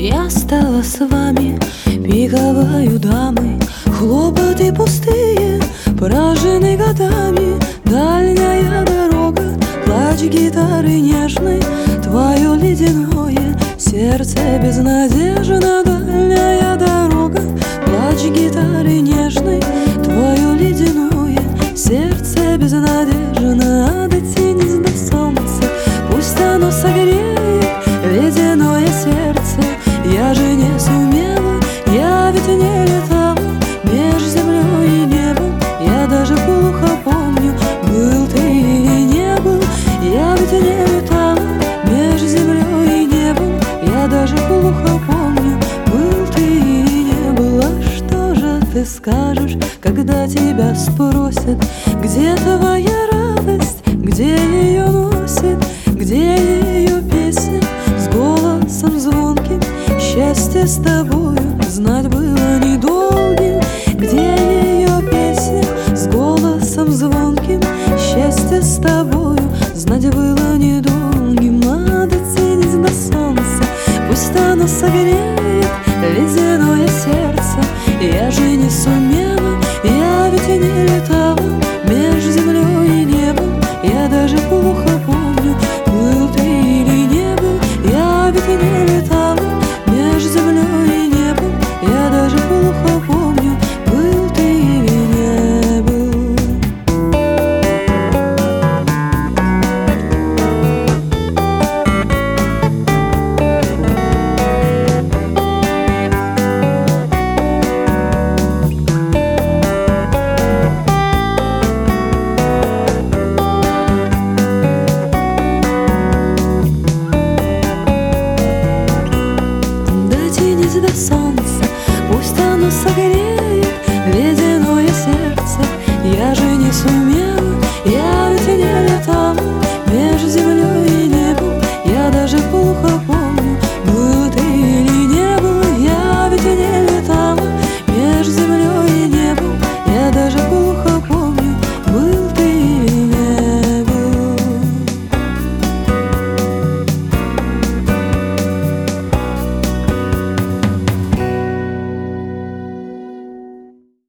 Я стала с вами пиковою дамой, хлопоты пустые, поражены годами. Дальняя дорога, плач гитары нежной, твое ледяное сердце безнадежно. Дальняя дорога, плач гитары нежной, твое ледяное сердце безнадежно. Дотянись до солнца, пусть оно согреет ледяное сердце. Я же не сумела, я ведь не летала меж землей и небом. Я даже плохо помню, был ты или не был. Я ведь не летала меж землей и небом. Я даже плохо помню, был ты или не был. А что же ты скажешь, когда тебя спросят, где твоя радость, где ее носит, где ее песня с голосом звонким? Счастье с тобою знать было недолгим. Где ее песня с голосом звонким? Счастье с тобою знать было недолгим. А дотянись до солнца, пусть оно согреет ледяное сердце. Я же не сумела